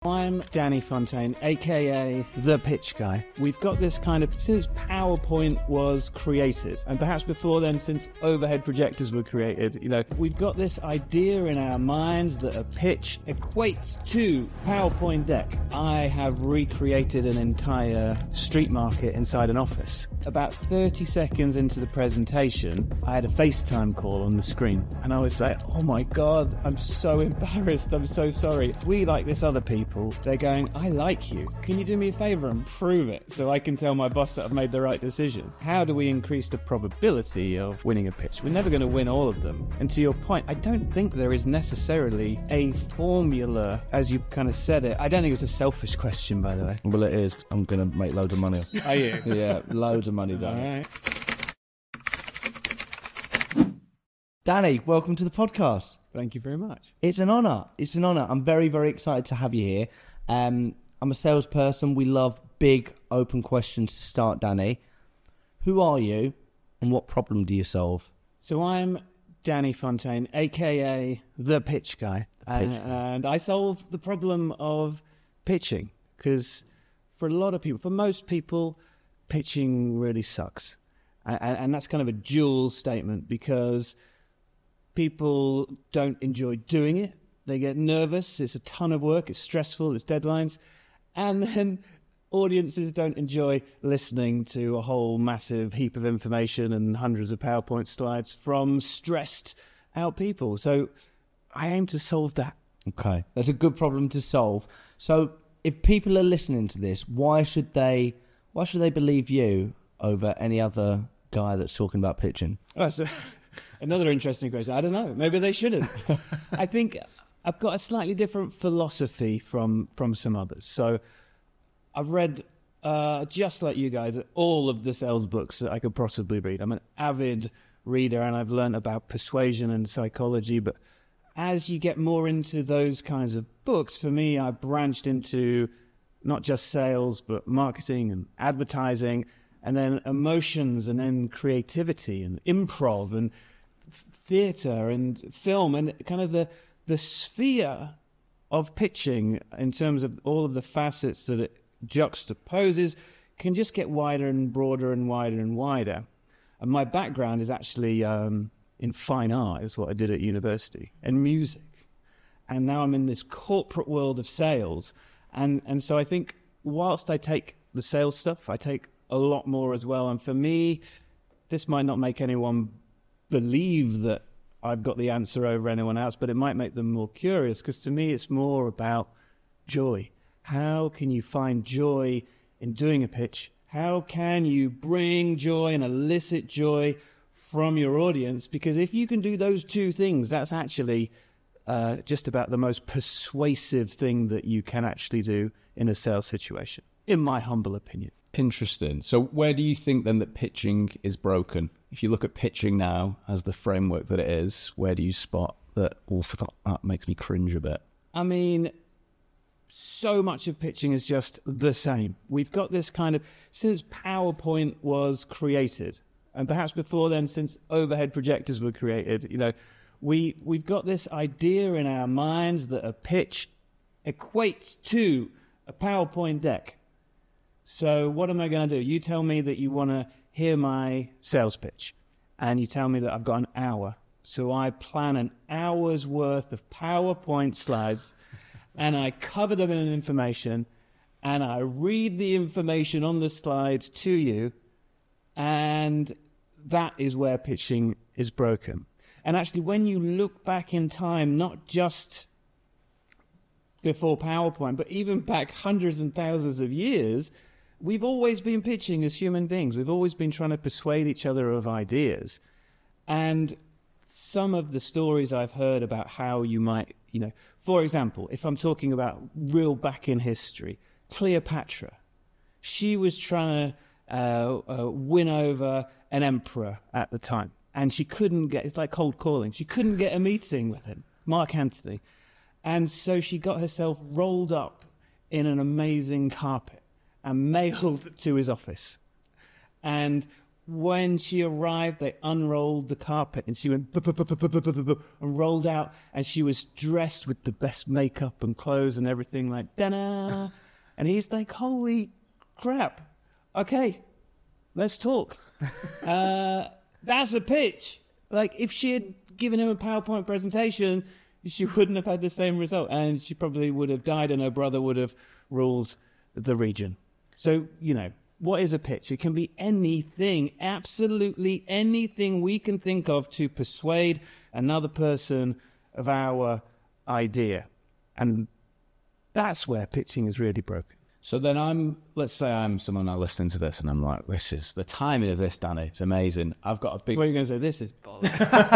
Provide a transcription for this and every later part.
I'm Danny Fontaine, aka The Pitch Guy. We've got this kind of, since PowerPoint was created, and perhaps before then since overhead projectors were created, we've got this idea in our minds that a pitch equates to PowerPoint deck. I have recreated an entire street market inside an office. About 30 seconds into the presentation, I had a FaceTime call on the screen, and I was like, oh my God, I'm so embarrassed, I'm so sorry. We like this other people. They're going, I like you. Can you do me a favor and prove it so I can tell my boss that I've made the right decision? How do we increase the probability of winning a pitch? We're never going to win all of them. And to your point, I don't think there is necessarily a formula, as you kind of said it. I don't think it's a selfish question, by the way. Well, it is. I'm going to make loads of money. Are you? Yeah, loads of money, Danny. All right. Danny, welcome to the podcast. Thank you very much. It's an honour. It's an honour. I'm very, very excited to have you here. I'm a salesperson. We love big, open questions to start, Danny. Who are you and what problem do you solve? So I'm Danny Fontaine, a.k.a. The Pitch Guy. And I solve the problem of pitching because for a lot of people, for most people, pitching really sucks. And that's kind of a dual statement because people don't enjoy doing it. They get nervous. It's a ton of work. It's stressful. It's deadlines. And then audiences don't enjoy listening to a whole massive heap of information and hundreds of PowerPoint slides from stressed out people. So I aim to solve that. Okay. That's a good problem to solve. So if people are listening to this, why should they believe you over any other guy that's talking about pitching? Oh, so another interesting question. I don't know. Maybe they shouldn't. I think I've got a slightly different philosophy from some others. So I've read, just like you guys, all of the sales books that I could possibly read. I'm an avid reader and I've learned about persuasion and psychology. But as you get more into those kinds of books, for me, I branched into not just sales, but marketing and advertising, and then emotions, and then creativity and improv and theatre and film, and kind of the sphere of pitching in terms of all of the facets that it juxtaposes can just get wider and broader and wider and wider. And my background is actually in fine art, is what I did at university, and music. And now I'm in this corporate world of sales. And so I think whilst I take the sales stuff, I take a lot more as well. And for me, this might not make anyone believe that I've got the answer over anyone else, but it might make them more curious, because to me it's more about joy. How can you find joy in doing a pitch? How can you bring joy and elicit joy from your audience? Because if you can do those two things, that's actually just about the most persuasive thing that you can actually do in a sales situation, in my humble opinion. Interesting. So where do you think then that pitching is broken? If you look at pitching now as the framework that it is, where do you spot that? That makes me cringe a bit. I mean, so much of pitching is just the same. We've got this kind of, since PowerPoint was created, and perhaps before then, since overhead projectors were created, we've got this idea in our minds that a pitch equates to a PowerPoint deck. So what am I going to do? You tell me that you want to hear my sales pitch, and you tell me that I've got an hour. So I plan an hour's worth of PowerPoint slides, and I cover them in information, and I read the information on the slides to you, and that is where pitching is broken. And actually, when you look back in time, not just before PowerPoint, but even back hundreds and thousands of years, we've always been pitching as human beings. We've always been trying to persuade each other of ideas. And some of the stories I've heard about how you might, for example, if I'm talking about real back in history, Cleopatra, she was trying to win over an emperor at the time. And she couldn't get, it's like cold calling, she couldn't get a meeting with him, Mark Antony. And so she got herself rolled up in an amazing carpet and mailed to his office. And when she arrived, they unrolled the carpet and she went and rolled out, and she was dressed with the best makeup and clothes and everything, like da-na. And he's like, holy crap. Okay, let's talk. That's a pitch. Like, if she had given him a PowerPoint presentation, she wouldn't have had the same result, and she probably would have died and her brother would have ruled the region. So, what is a pitch? It can be anything, absolutely anything we can think of to persuade another person of our idea. And that's where pitching is really broken. So then let's say I'm someone now listening to this and I'm like, the timing of this, Danny, it's amazing. I've got a big... What are you going to say? This is bollocks.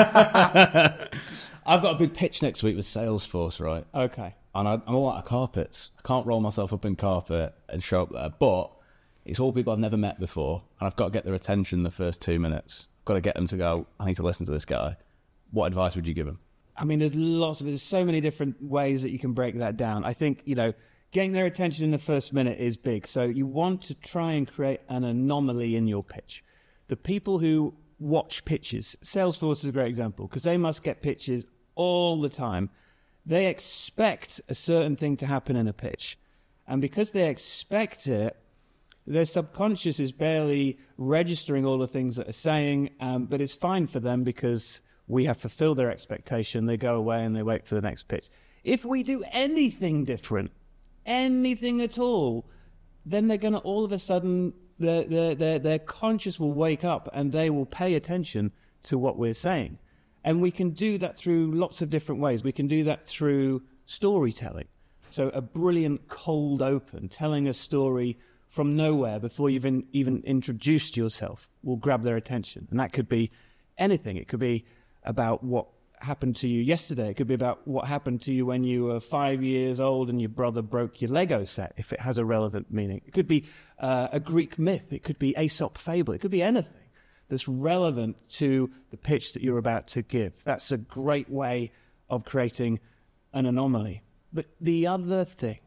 I've got a big pitch next week with Salesforce, right? Okay. And I'm all out of carpets. I can't roll myself up in carpet and show up there. But it's all people I've never met before, and I've got to get their attention in the first 2 minutes. I've got to get them to go, I need to listen to this guy. What advice would you give them? I mean, there's so many different ways that you can break that down. I think, getting their attention in the first minute is big. So you want to try and create an anomaly in your pitch. The people who watch pitches, Salesforce is a great example, because they must get pitches all the time. They expect a certain thing to happen in a pitch. And because they expect it, their subconscious is barely registering all the things that are saying, but it's fine for them because we have fulfilled their expectation. They go away and they wait for the next pitch. If we do anything different, anything at all, then they're going to all of a sudden, their conscious will wake up and they will pay attention to what we're saying. And we can do that through lots of different ways. We can do that through storytelling. So a brilliant cold open, telling a story from nowhere before you've even introduced yourself, will grab their attention. And that could be anything. It could be about what happened to you yesterday. It could be about what happened to you when you were 5 years old and your brother broke your Lego set, if it has a relevant meaning. It could be a Greek myth. It could be Aesop fable. It could be anything that's relevant to the pitch that you're about to give. That's a great way of creating an anomaly. But the other thing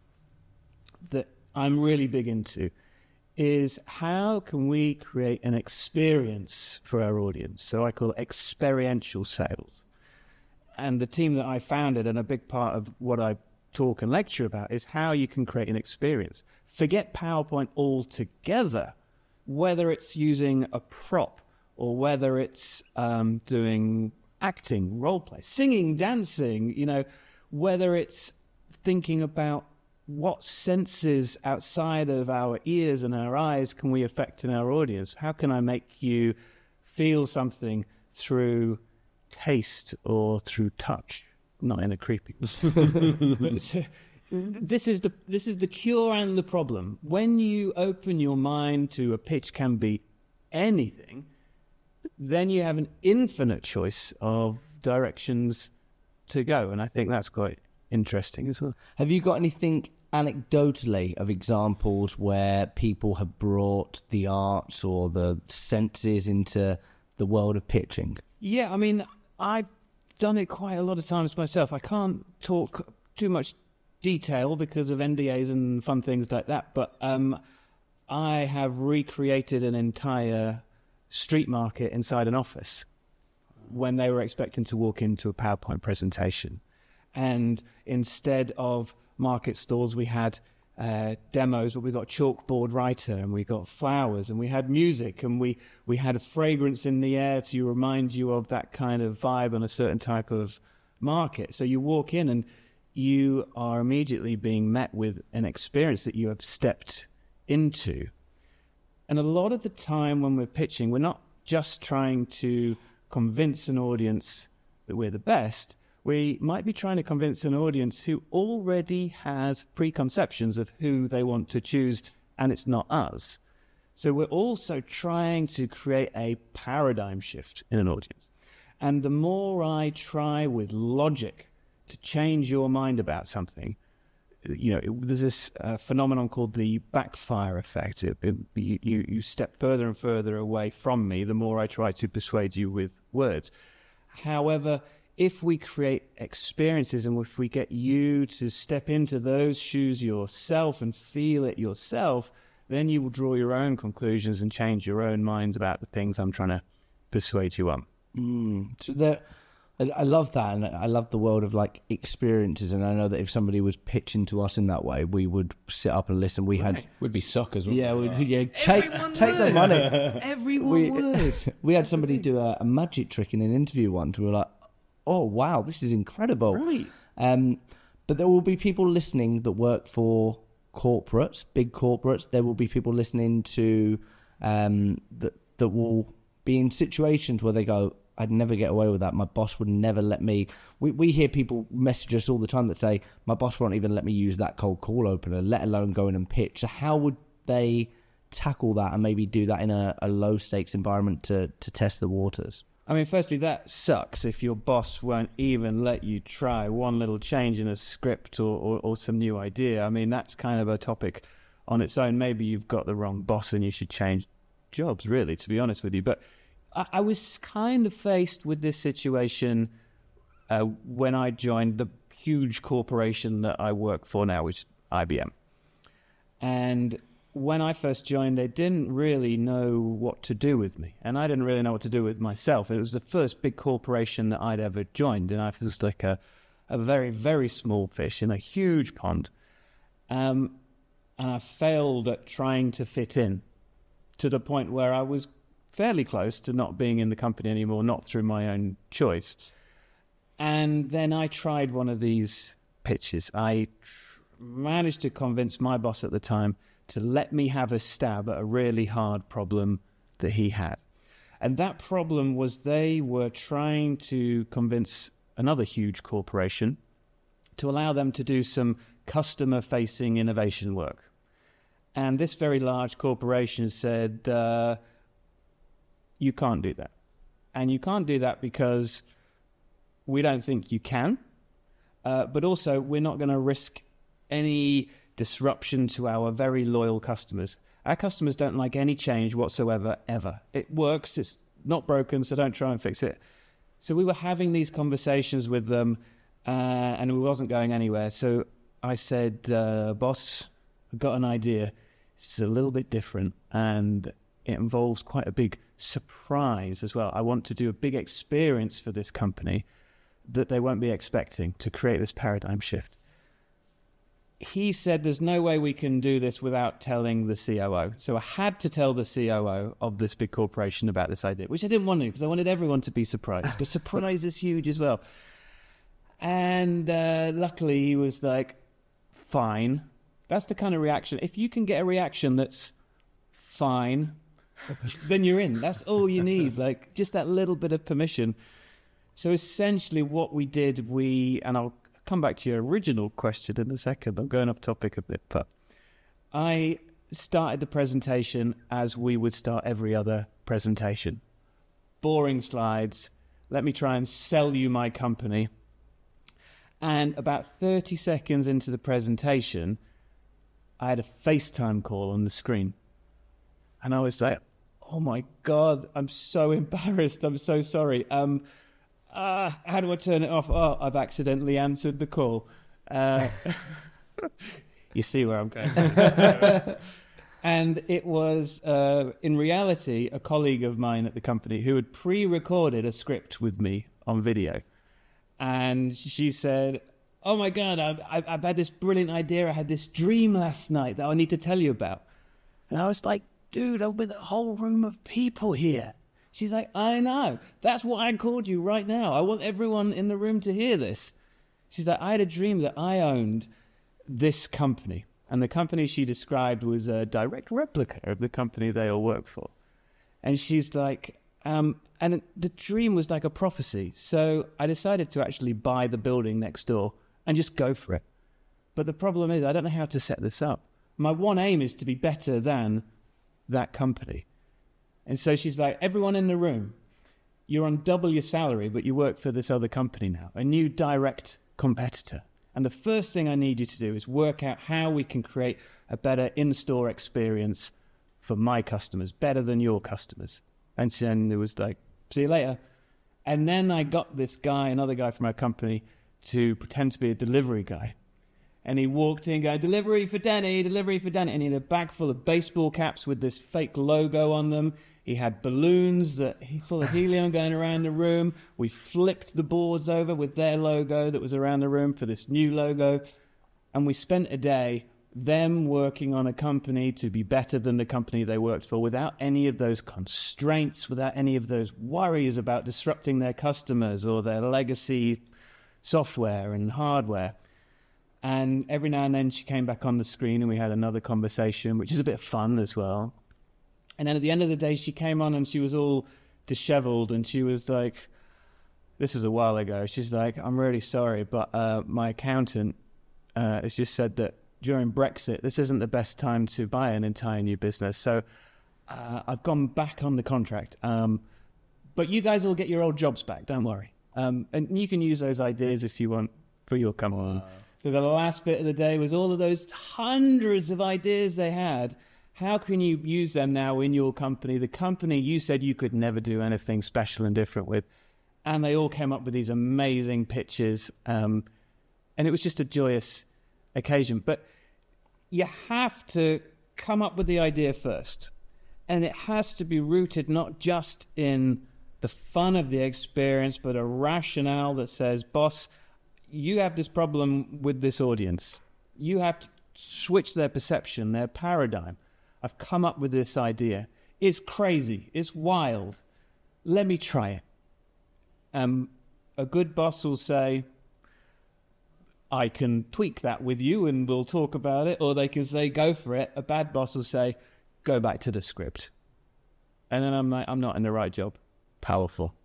that I'm really big into is how can we create an experience for our audience? So I call it experiential sales. And the team that I founded, and a big part of what I talk and lecture about, is how you can create an experience. Forget PowerPoint altogether, whether it's using a prop or whether it's doing acting, role play, singing, dancing, whether it's thinking about what senses outside of our ears and our eyes can we affect in our audience? How can I make you feel something through taste or through touch? Not in a creepy way. This is the cure and the problem. When you open your mind to a pitch can be anything, then you have an infinite choice of directions to go. And I think that's quite interesting as well. Have you got anything anecdotally of examples where people have brought the arts or the senses into the world of pitching? Yeah, I mean, I've done it quite a lot of times myself. I can't talk too much detail because of NDAs and fun things like that, but I have recreated an entire street market inside an office when they were expecting to walk into a PowerPoint presentation. And instead of market stalls, we had demos, but we got chalkboard writer, and we got flowers, and we had music, and we had a fragrance in the air to remind you of that kind of vibe on a certain type of market. So you walk in and you are immediately being met with an experience that you have stepped into. And a lot of the time when we're pitching, we're not just trying to convince an audience that we're the best. We might be trying to convince an audience who already has preconceptions of who they want to choose, and it's not us. So we're also trying to create a paradigm shift in an audience. And the more I try with logic to change your mind about something, there's this phenomenon called the backfire effect. You step further and further away from me the more I try to persuade you with words. However, if we create experiences and if we get you to step into those shoes yourself and feel it yourself, then you will draw your own conclusions and change your own mind about the things I'm trying to persuade you on. So I love that, and I love the world of like experiences. And I know that if somebody was pitching to us in that way, we would sit up and listen. We'd be suckers. take Everyone the would. money. Everyone would. We had somebody do a magic trick in an interview once. We were like, "Oh wow, this is incredible!" Right. But there will be people listening that work for corporates, big corporates. There will be people listening to that will be in situations where they go, I'd never get away with that. My boss would never let me. We hear people message us all the time that say, my boss won't even let me use that cold call opener, let alone go in and pitch. So how would they tackle that and maybe do that in a low stakes environment to test the waters? I mean, firstly, that sucks if your boss won't even let you try one little change in a script or some new idea. I mean, that's kind of a topic on its own. Maybe you've got the wrong boss and you should change jobs, really, to be honest with you. But I was kind of faced with this situation when I joined the huge corporation that I work for now, which is IBM. And when I first joined, they didn't really know what to do with me. And I didn't really know what to do with myself. It was the first big corporation that I'd ever joined. And I was like a very, very small fish in a huge pond. And I failed at trying to fit in to the point where I was fairly close to not being in the company anymore, not through my own choice. And then I tried one of these pitches. I managed to convince my boss at the time to let me have a stab at a really hard problem that he had. And that problem was they were trying to convince another huge corporation to allow them to do some customer-facing innovation work. And this very large corporation said, you can't do that. And you can't do that because we don't think you can, but also we're not going to risk any disruption to our very loyal customers. Our customers don't like any change whatsoever, ever. It works, it's not broken, so don't try and fix it. So we were having these conversations with them, and it wasn't going anywhere. So I said, boss, I've got an idea. It's a little bit different, and it involves quite a big surprise as well. I want to do a big experience for this company that they won't be expecting to create this paradigm shift. He said there's no way we can do this without telling the COO. So I had to tell the COO of this big corporation about this idea, which I didn't want to because I wanted everyone to be surprised because surprise is huge as well. And luckily he was like, fine. That's the kind of reaction. If you can get a reaction that's fine, then you're in. That's all you need, like just that little bit of permission. So essentially what we did, and I'll come back to your original question in a second. I'm going off topic a bit, but I started the presentation as we would start every other presentation. Boring slides. Let me try and sell you my company. And about 30 seconds into the presentation, I had a FaceTime call on the screen. And I was like, oh my God, I'm so embarrassed. I'm so sorry. How do I turn it off? Oh, I've accidentally answered the call. You see where I'm going. And it was, in reality, a colleague of mine at the company who had pre-recorded a script with me on video. And she said, oh my God, I've had this brilliant idea. I had this dream last night that I need to tell you about. And I was like, dude, I've been a whole room of people here. She's like, I know. That's what I called you right now. I want everyone in the room to hear this. She's like, I had a dream that I owned this company. And the company she described was a direct replica of the company they all work for. And she's like, and the dream was like a prophecy. So I decided to actually buy the building next door and just go for it. But the problem is I don't know how to set this up. My one aim is to be better than that company. And so she's like, everyone in the room, you're on double your salary, but you work for this other company now, a new direct competitor. And the first thing I need you to do is work out how we can create a better in-store experience for my customers, better than your customers. And then it was like, see you later. And then I got this guy, another guy from our company, to pretend to be a delivery guy. And he walked in going, delivery for Denny, and he had a bag full of baseball caps with this fake logo on them. He had balloons full of helium going around the room. We flipped the boards over with their logo that was around the room for this new logo. And we spent a day, them working on a company to be better than the company they worked for without any of those constraints, without any of those worries about disrupting their customers or their legacy software and hardware. And every now and then she came back on the screen and we had another conversation, which is a bit of fun as well. And then at the end of the day, she came on and she was all disheveled and she was like, this was a while ago, she's like, I'm really sorry, but my accountant has just said that during Brexit, this isn't the best time to buy an entire new business. So I've gone back on the contract. But you guys will get your old jobs back, don't worry. And you can use those ideas if you want for your company. Wow. So the last bit of the day was all of those hundreds of ideas they had. How can you use them now in your company? The company you said you could never do anything special and different with. And they all came up with these amazing pitches. And it was just a joyous occasion. But you have to come up with the idea first. And it has to be rooted not just in the fun of the experience, but a rationale that says, boss, you have this problem with this audience. You have to switch their perception, their paradigm. I've come up with this idea. It's crazy. It's wild. Let me try it. A good boss will say, I can tweak that with you and we'll talk about it. Or they can say, go for it. A bad boss will say, go back to the script. And then I'm like, I'm not in the right job. Powerful.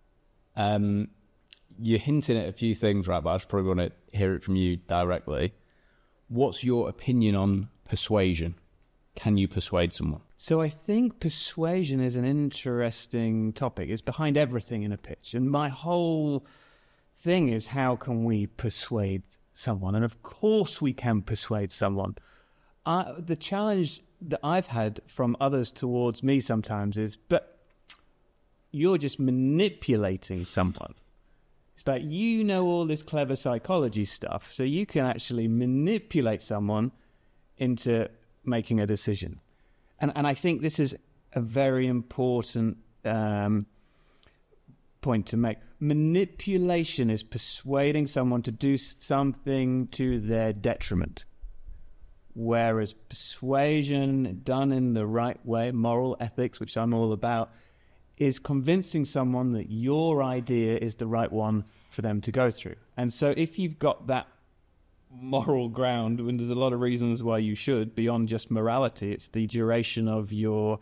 You're hinting at a few things, right? But I just probably want to hear it from you directly. What's your opinion on persuasion? Can you persuade someone? So I think persuasion is an interesting topic. It's behind everything in a pitch. And my whole thing is, how can we persuade someone? And of course we can persuade someone. The challenge that I've had from others towards me sometimes is, but you're just manipulating someone. It's like, you know all this clever psychology stuff, so you can actually manipulate someone into making a decision. And I think this is a very important point to make. Manipulation is persuading someone to do something to their detriment. Whereas persuasion done in the right way, moral ethics, which I'm all about, is convincing someone that your idea is the right one for them to go through. And so if you've got that moral ground, and there's a lot of reasons why you should, beyond just morality, it's the duration of your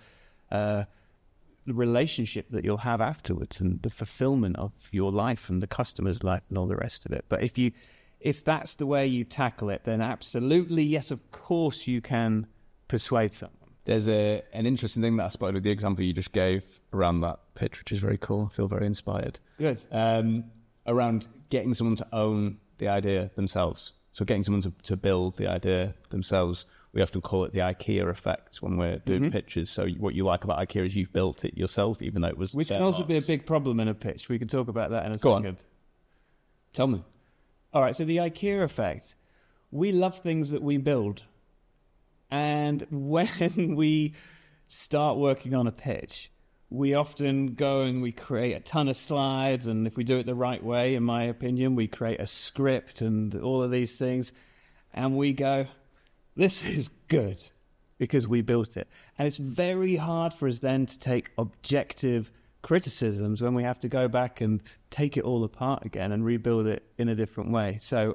relationship that you'll have afterwards and the fulfillment of your life and the customer's life and all the rest of it. But if that's the way you tackle it, then absolutely, yes, of course you can persuade someone. There's an interesting thing that I spotted with the example you just gave around that pitch, which is very cool. I feel very inspired. Good. Around getting someone to own the idea themselves. So getting someone to build the idea themselves. We often call it the IKEA effect when we're doing pitches. So what you like about IKEA is you've built it yourself, even though it was... Which can also be a big problem in a pitch. We can talk about that in a second. Go on. Tell me. All right, so the IKEA effect. We love things that we build. And when we start working on a pitch, we often go and we create a ton of slides. And if we do it the right way, in my opinion, we create a script and all of these things. And we go, this is good because we built it. And it's very hard for us then to take objective criticisms when we have to go back and take it all apart again and rebuild it in a different way. So,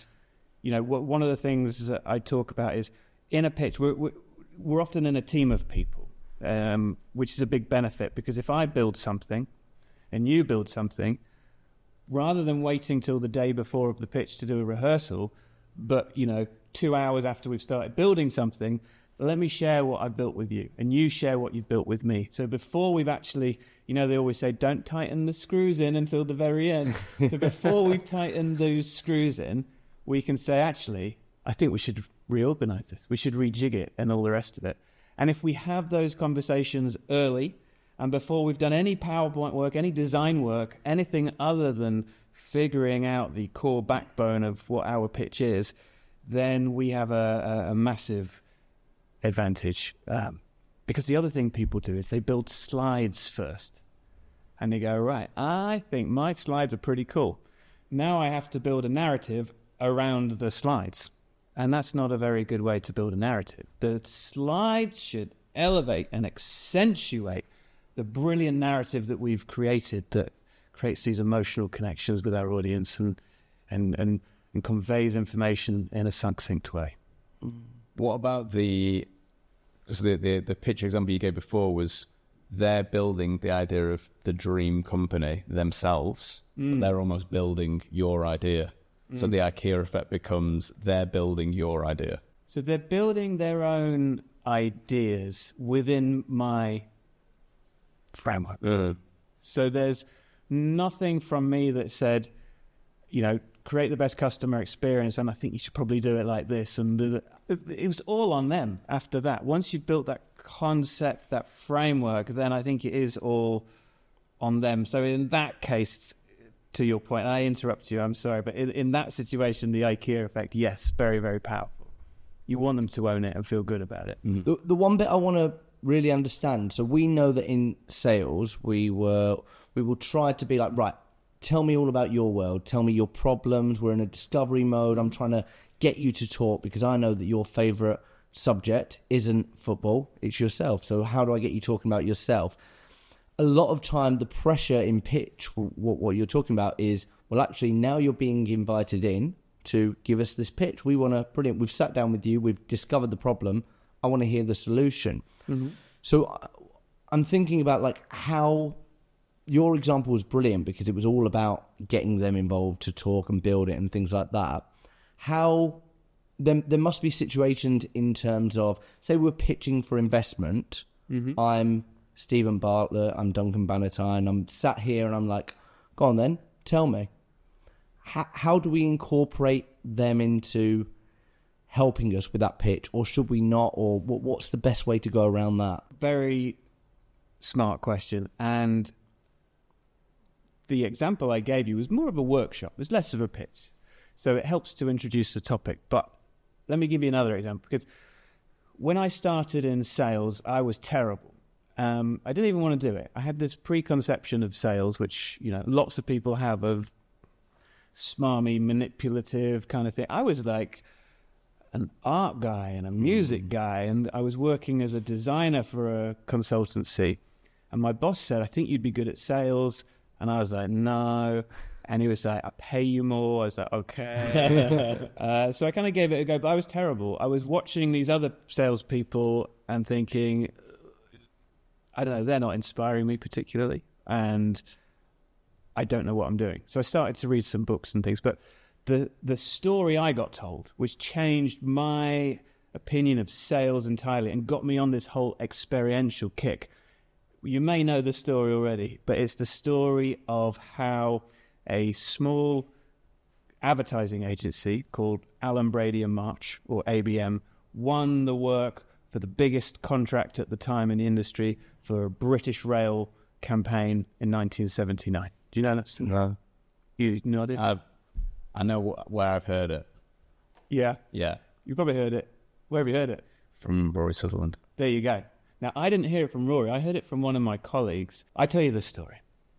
one of the things that I talk about is in a pitch, we're often in a team of people, which is a big benefit, because if I build something and you build something, rather than waiting till the day before of the pitch to do a rehearsal, but, 2 hours after we've started building something, let me share what I built with you and you share what you've built with me. So before we've actually, they always say, don't tighten the screws in until the very end. So before we've tightened those screws in, we can say, actually, I think we should reorganize this. We should rejig it and all the rest of it. And if we have those conversations early and before we've done any PowerPoint work, any design work, anything other than figuring out the core backbone of what our pitch is, then we have a massive advantage. Because the other thing people do is they build slides first. And they go, right, I think my slides are pretty cool. Now I have to build a narrative around the slides. And that's not a very good way to build a narrative. The slides should elevate and accentuate the brilliant narrative that we've created that creates these emotional connections with our audience and conveys information in a succinct way. What about the pitch example you gave before was they're building the idea of the dream company themselves, but they're almost building your idea. So the IKEA effect becomes they're building your idea. So they're building their own ideas within my framework. So there's nothing from me that said, create the best customer experience, and I think you should probably do it like this. And it was all on them after that. Once you've built that concept, that framework, then I think it is all on them. So in that case, to your point, I interrupt you, I'm sorry, but in that situation, the IKEA effect, yes, very, very powerful. You want them to own it and feel good about it. The one bit I want to really understand, so we know that in sales, we will try to be like, right, tell me all about your world, tell me your problems, we're in a discovery mode, I'm trying to get you to talk because I know that your favourite subject isn't football, it's yourself. So how do I get you talking about yourself? A lot of time, the pressure in pitch, what you're talking about is, well, actually, now you're being invited in to give us this pitch. We want to, brilliant, we've sat down with you, we've discovered the problem, I want to hear the solution. So I'm thinking about like how your example was brilliant because it was all about getting them involved to talk and build it and things like that. How there must be situations in terms of, say we're pitching for investment, I'm Stephen Bartlett, I'm Duncan Bannatyne, I'm sat here and I'm like, go on then, tell me. How do we incorporate them into helping us with that pitch, or should we not, or what's the best way to go around that? Very smart question. And the example I gave you was more of a workshop. It was less of a pitch. So it helps to introduce the topic. But let me give you another example, because when I started in sales, I was terrible. I didn't even want to do it. I had this preconception of sales, which, lots of people have, of smarmy, manipulative kind of thing. I was like an art guy and a music guy, and I was working as a designer for a consultancy. And my boss said, I think you'd be good at sales. And I was like, no. And he was like, I'll pay you more. I was like, okay. So I kind of gave it a go, but I was terrible. I was watching these other salespeople and thinking, I don't know, they're not inspiring me particularly, and I don't know what I'm doing. So I started to read some books and things, but the story I got told, which changed my opinion of sales entirely and got me on this whole experiential kick. You may know the story already, but it's the story of how a small advertising agency called Allen Brady and March, or ABM, won the work for the biggest contract at the time in the industry for a British Rail campaign in 1979. Do you know that story? No. You nodded? I know where I've heard it. Yeah. Yeah. You probably heard it. Where have you heard it? From Rory Sutherland. There you go. Now, I didn't hear it from Rory. I heard it from one of my colleagues. I tell you the story.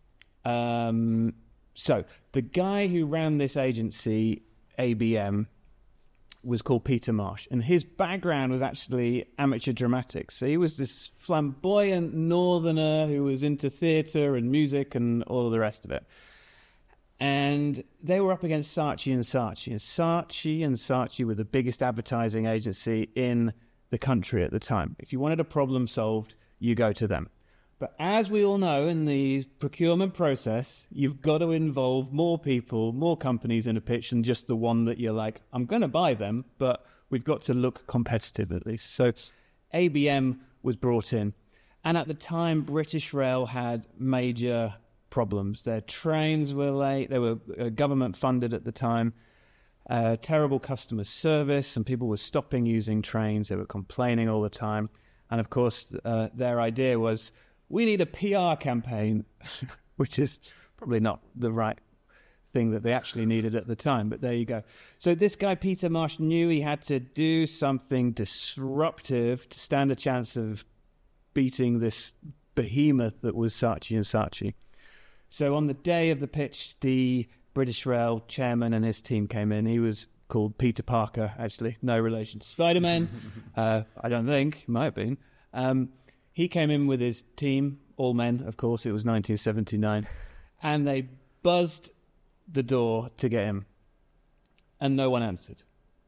So the guy who ran this agency, ABM, was called Peter Marsh, and his background was actually amateur dramatics. So he was this flamboyant northerner who was into theatre and music and all of the rest of it. And they were up against Saatchi and Saatchi. And Saatchi were the biggest advertising agency in the country at the time. If you wanted a problem solved, you go to them. But as we all know, in the procurement process, you've got to involve more people, more companies in a pitch than just the one that you're like, I'm going to buy them, but we've got to look competitive at least. So ABM was brought in. And at the time, British Rail had major problems. Their trains were late. They were government funded at the time. Terrible customer service, and people were stopping using trains. They were complaining all the time. And of course, their idea was, we need a PR campaign, which is probably not the right thing that they actually needed at the time. But there you go. So this guy, Peter Marsh, knew he had to do something disruptive to stand a chance of beating this behemoth that was Saatchi & Saatchi. So on the day of the pitch, the British Rail chairman and his team came in. He was called Peter Parker, actually. No relation to Spider-Man. I don't think. He might have been. He came in with his team, all men, of course. It was 1979. And they buzzed the door to get him. And no one answered.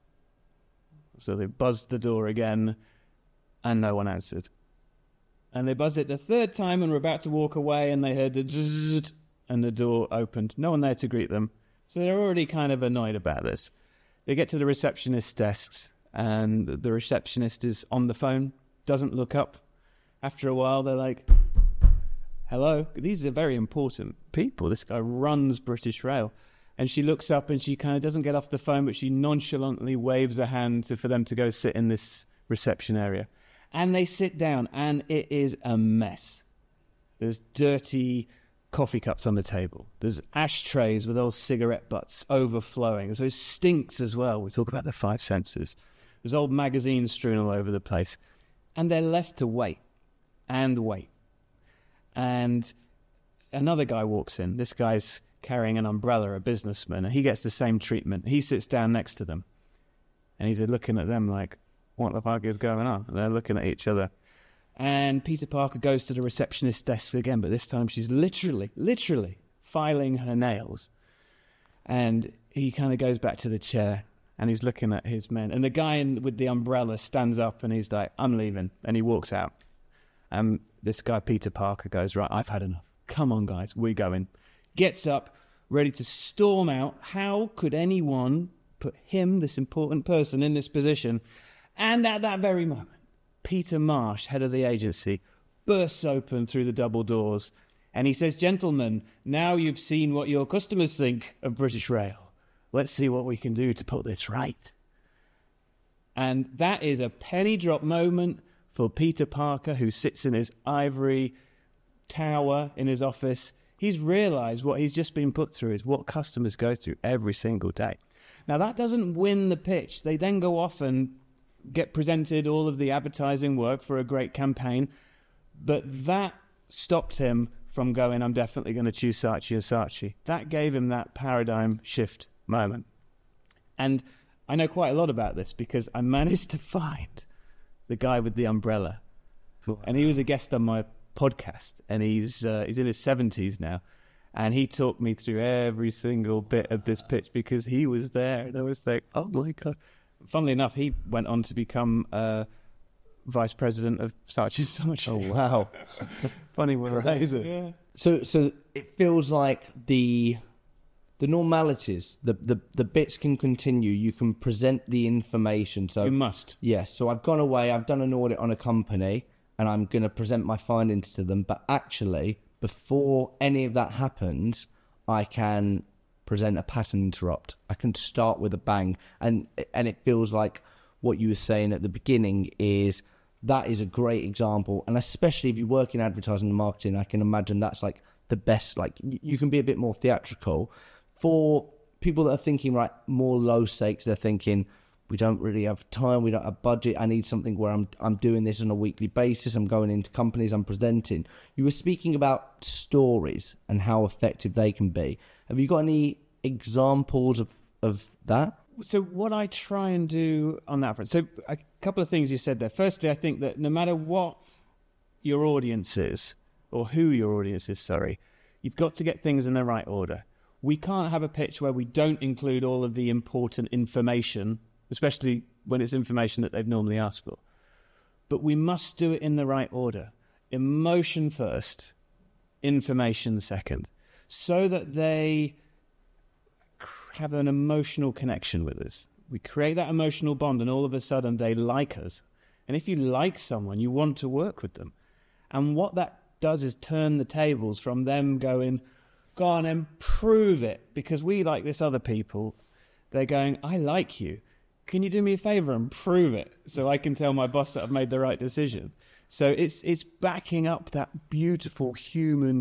So they buzzed the door again, and no one answered. And they buzzed it the third time and were about to walk away, and they heard the zzz, and the door opened. No one there to greet them. So they're already kind of annoyed about this. They get to the receptionist's desks, and the receptionist is on the phone, doesn't look up. After a while, they're like, hello? These are very important people. This guy runs British Rail. And she looks up, and she kind of doesn't get off the phone, but she nonchalantly waves a hand for them to go sit in this reception area. And they sit down, and it is a mess. There's dirty coffee cups on the table. There's ashtrays with old cigarette butts overflowing. There's stinks as well. We talk about the five senses. There's old magazines strewn all over the place. And they're left to wait and wait. And another guy walks in. This guy's carrying an umbrella, a businessman, and he gets the same treatment. He sits down next to them. And he's looking at them like, what the fuck is going on? And they're looking at each other. And Peter Parker goes to the receptionist's desk again, but this time she's literally filing her nails. And he kind of goes back to the chair, and he's looking at his men. And the guy with the umbrella stands up, and he's like, I'm leaving. And he walks out. And this guy, Peter Parker, goes, right, I've had enough. Come on, guys, we're going. Gets up, ready to storm out. How could anyone put him, this important person, in this position? And at that very moment, Peter Marsh, head of the agency, bursts open through the double doors, and he says, gentlemen, now you've seen what your customers think of British Rail. Let's see what we can do to put this right. And that is a penny drop moment for Peter Parker, who sits in his ivory tower in his office. He's realised what he's just been put through is what customers go through every single day. Now, that doesn't win the pitch. They then go off and get presented all of the advertising work for a great campaign, but that stopped him from going, I'm definitely going to choose Saatchi & Saatchi. That gave him that paradigm shift moment. And I know quite a lot about this because I managed to find the guy with the umbrella. And he was a guest on my podcast, and he's in his 70s now. And he talked me through every single bit of this pitch because he was there. And I was like, oh my God. Funnily enough, he went on to become vice president of Saatchi & Saatchi. Oh, wow. Funny word. Crazy. Yeah. So it feels like the normalities, the bits can continue. You can present the information. So You must. Yes. So I've gone away, I've done an audit on a company, and I'm going to present my findings to them. But actually, before any of that happens, I can present a pattern interrupt. I can start with a bang. And it feels like what you were saying at the beginning is that is a great example. And especially if you work in advertising and marketing, I can imagine that's like the best. Like you can be a bit more theatrical. For people that are thinking, right, more low stakes, they're thinking, we don't really have time, we don't have budget, I need something where I'm doing this on a weekly basis, I'm going into companies, I'm presenting. You were speaking about stories and how effective they can be. Have you got any examples of that? So what I try and do on that front, so a couple of things you said there. Firstly, I think that no matter what your audience is, or who your audience is, you've got to get things in the right order. We can't have a pitch where we don't include all of the important information, especially when it's information that they've normally asked for. But we must do it in the right order. Emotion first, information second, so that they have an emotional connection with us. We create that emotional bond, and all of a sudden they like us. And if you like someone, you want to work with them. And what that does is turn the tables from them going, go on and prove it, because we like this other people. They're going, I like you. Can you do me a favor and prove it so I can tell my boss that I've made the right decision? So it's backing up that beautiful human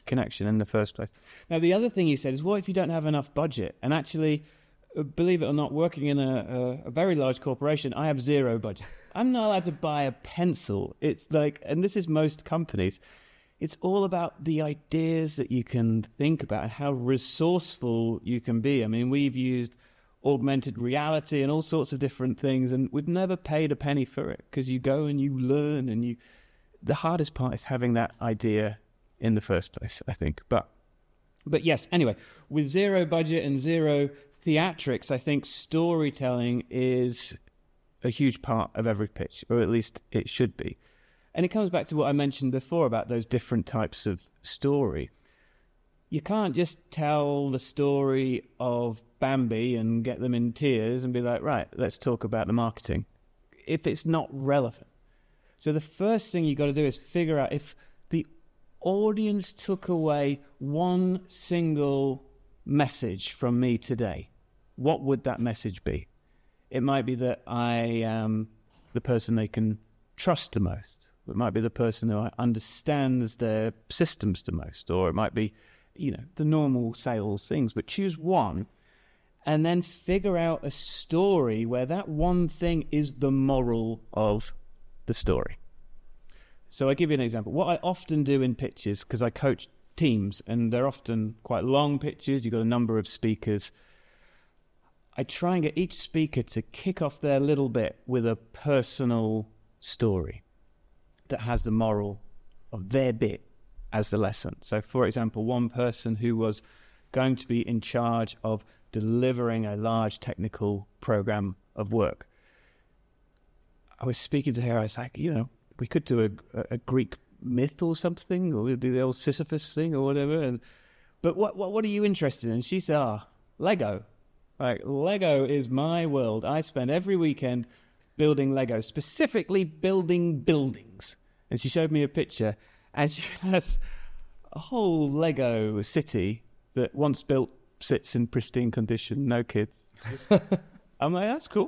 connection in the first place. Now, the other thing you said is, what if you don't have enough budget? And actually, believe it or not, working in a very large corporation, I have zero budget. I'm not allowed to buy a pencil. It's like, and this is most companies, it's all about the ideas that you can think about and how resourceful you can be. I mean, we've used augmented reality and all sorts of different things, and we've never paid a penny for it, because you go and you learn, and the hardest part is having that idea in the first place, I think. But yes, anyway, with zero budget and zero theatrics, I think storytelling is a huge part of every pitch, or at least it should be. And it comes back to what I mentioned before about those different types of story. You can't just tell the story of Bambi and get them in tears and be like, right, let's talk about the marketing, if it's not relevant. So the first thing you got to do is figure out, if the audience took away one single message from me today, what would that message be? It might be that I am the person they can trust the most. It might be the person who understands their systems the most, or it might be, the normal sales things. But choose one, and then figure out a story where that one thing is the moral of the story. So I give you an example. What I often do in pitches, because I coach teams, and they're often quite long pitches, you've got a number of speakers, I try and get each speaker to kick off their little bit with a personal story that has the moral of their bit as the lesson. So, for example, one person who was going to be in charge of delivering a large technical program of work, I was speaking to her, I was like, we could do a Greek myth or something, or we'll do the old Sisyphus thing or whatever. But what are you interested in? She said, Lego. Like, Lego is my world. I spend every weekend building Lego, specifically building buildings. And she showed me a picture, and she has a whole Lego city that, once built, sits in pristine condition, no kids. I'm like, that's cool.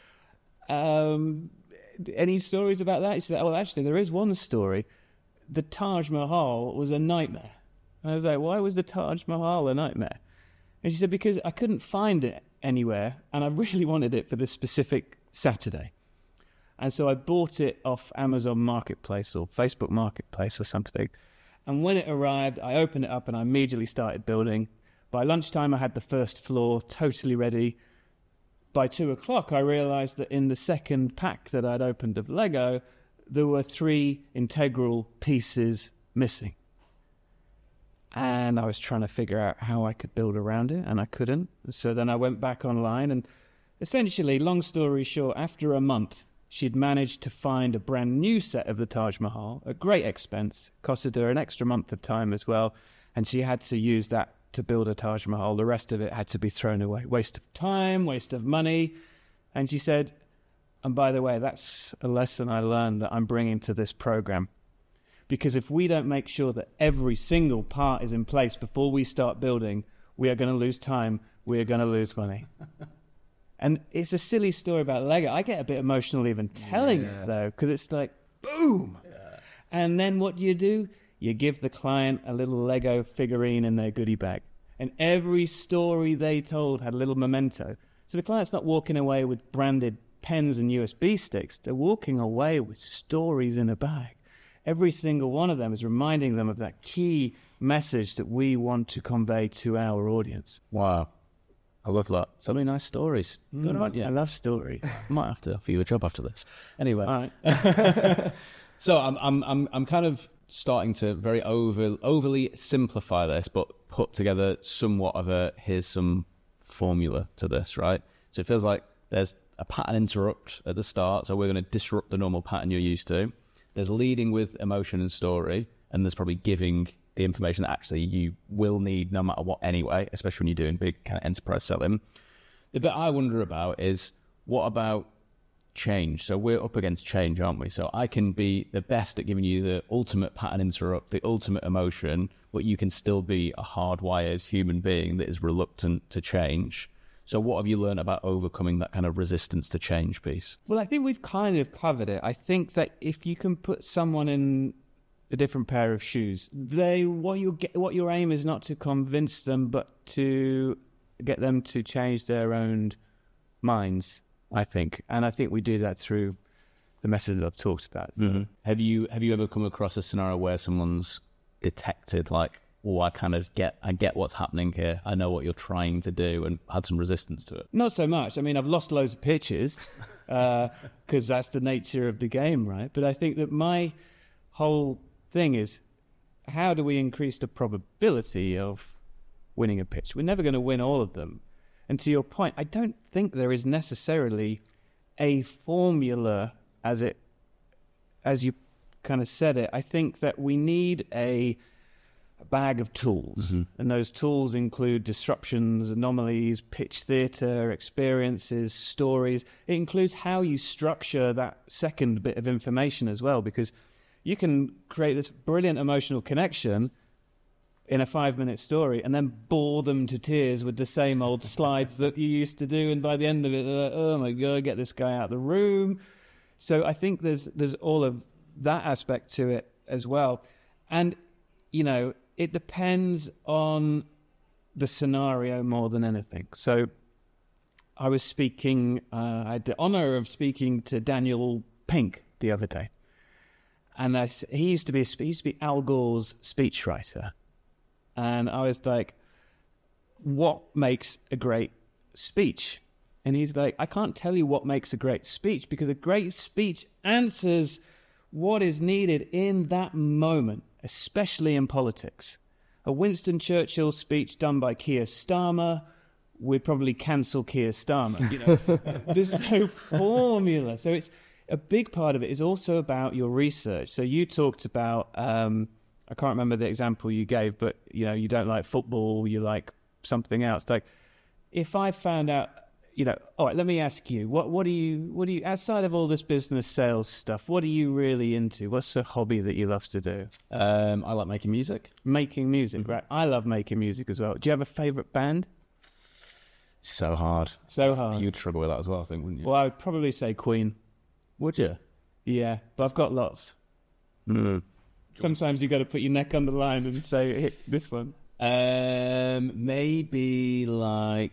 Any stories about that? She said, well, actually, there is one story. The Taj Mahal was a nightmare. And I was like, why was the Taj Mahal a nightmare? And she said, because I couldn't find it anywhere, and I really wanted it for this specific Saturday. And so I bought it off Amazon Marketplace or Facebook Marketplace or something. And when it arrived, I opened it up and I immediately started building. By lunchtime, I had the first floor totally ready. By 2:00, I realized that in the second pack that I'd opened of Lego, there were 3 integral pieces missing. And I was trying to figure out how I could build around it, and I couldn't. So then I went back online, and essentially, long story short, after a month, she'd managed to find a brand new set of the Taj Mahal at great expense. Costed her an extra month of time as well, and she had to use that to build a Taj Mahal. The rest of it had to be thrown away. Waste of time, waste of money. And she said, and by the way, that's a lesson I learned that I'm bringing to this program. Because if we don't make sure that every single part is in place before we start building, we are going to lose time, we are going to lose money. And it's a silly story about Lego. I get a bit emotional even telling it, though, because it's like, boom! Yeah. And then what do? You give the client a little Lego figurine in their goodie bag. And every story they told had a little memento. So the client's not walking away with branded pens and USB sticks. They're walking away with stories in a bag. Every single one of them is reminding them of that key message that we want to convey to our audience. Wow. I love that. So many nice stories. Good on you. I love stories. I might have to offer you a job after this. Anyway. All right. So I'm kind of starting to very overly simplify this, but put together somewhat of here's some formula to this, right? So it feels like there's a pattern interrupt at the start, so we're going to disrupt the normal pattern you're used to. There's leading with emotion and story, and there's probably giving the information that actually you will need no matter what anyway, especially when you're doing big kind of enterprise selling. The bit I wonder about is, what about change? So we're up against change, aren't we? So I can be the best at giving you the ultimate pattern interrupt, the ultimate emotion, but you can still be a hardwired human being that is reluctant to change. So what have you learned about overcoming that kind of resistance to change piece? Well, I think we've kind of covered it. I think that if you can put someone in a different pair of shoes. What your aim is not to convince them, but to get them to change their own minds, I think. And I think we do that through the method that I've talked about. Mm-hmm. Have you ever come across a scenario where someone's detected like, oh, I get what's happening here. I know what you're trying to do, and had some resistance to it? Not so much. I mean, I've lost loads of pitches because that's the nature of the game, right? But I think that my whole thing is, how do we increase the probability of winning a pitch? We're never going to win all of them. And to your point, I don't think there is necessarily a formula as you kind of said it. I think that we need a bag of tools, mm-hmm. and those tools include disruptions, anomalies, pitch theatre, experiences, stories. It includes how you structure that second bit of information as well, because you can create this brilliant emotional connection in a 5-minute story and then bore them to tears with the same old slides that you used to do, and by the end of it they're like, oh my god, get this guy out of the room. So I think there's all of that aspect to it as well. And it depends on the scenario more than anything. So I was speaking, I had the honor of speaking to Daniel Pink the other day. And he used to be Al Gore's speechwriter. And I was like, what makes a great speech? And he's like, I can't tell you what makes a great speech, because a great speech answers what is needed in that moment, especially in politics. A Winston Churchill speech done by Keir Starmer, we'd probably cancel Keir Starmer. There's no formula. So it's a big part of it is also about your research. So you talked about, I can't remember the example you gave, but you don't like football, you like something else. Like, if I found out, all right, let me ask you, what do you outside of all this business sales stuff, what are you really into? What's a hobby that you love to do? I like making music. Making music, right? I love making music as well. Do you have a favourite band? So hard. You'd struggle with that as well, I think, wouldn't you? Well, I would probably say Queen. Would you? Yeah, but I've got lots. Mm. Sometimes you got to put your neck on the line and say, hit this one. Maybe like,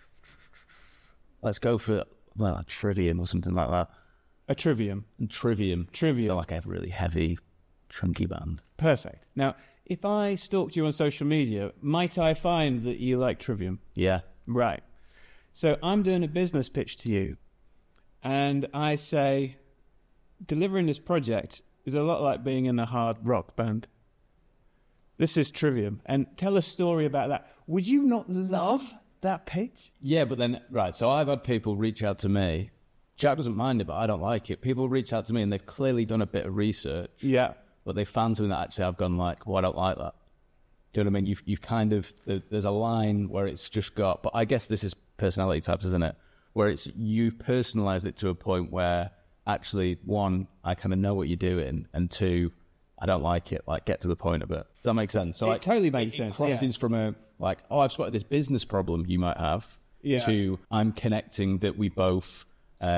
let's go for a Trivium or something like that. A Trivium. Trivium. They're like a really heavy, chunky band. Perfect. Now, if I stalked you on social media, might I find that you like Trivium? Yeah. Right. So I'm doing a business pitch to you, and I say, delivering this project is a lot like being in a hard rock band. This is Trivium, and tell a story about that. Would you not love that pitch? Yeah, but then, right, so I've had people reach out to me. Jack doesn't mind it, but I don't like it. People reach out to me, and they've clearly done a bit of research. Yeah. But they found something that actually I've gone like, well, I don't like that. Do you know what I mean? You've kind of, there's a line where it's just got, but I guess this is personality types, isn't it? Where it's, you've personalised it to a point where actually, one, I kind of know what you're doing, and two, I don't like it. Like, get to the point of it. Does that make sense? So it totally makes sense. It crosses from a, like, oh, I've spotted this business problem you might have, to I'm connecting that we both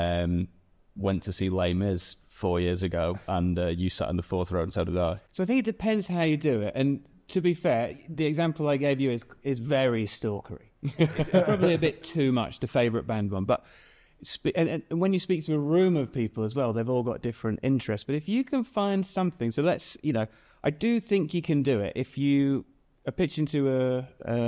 went to see Les Mis 4 years ago, and you sat in the fourth row and so did I. So I think it depends how you do it. And to be fair, the example I gave you is very stalkery. It's probably a bit too much, the favourite band one. But and when you speak to a room of people as well, they've all got different interests. But if you can find something, so let's, I do think you can do it. If you are pitching to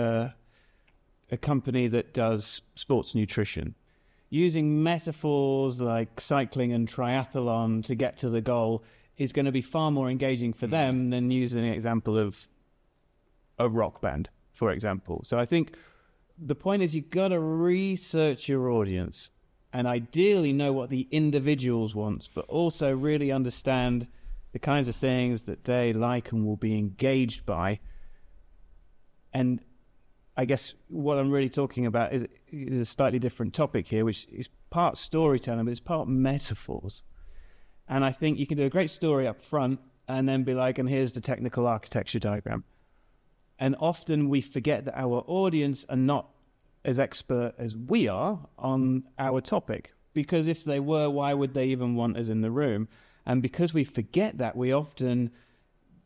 a company that does sports nutrition, using metaphors like cycling and triathlon to get to the goal is going to be far more engaging for them than using an example of a rock band, for example. So I think the point is you've got to research your audience and ideally know what the individuals want, but also really understand the kinds of things that they like and will be engaged by. And I guess what I'm really talking about is a slightly different topic here, which is part storytelling, but it's part metaphors. And I think you can do a great story up front and then be like, and here's the technical architecture diagram. And often we forget that our audience are not as expert as we are on our topic, because if they were, why would they even want us in the room? And because we forget that, we often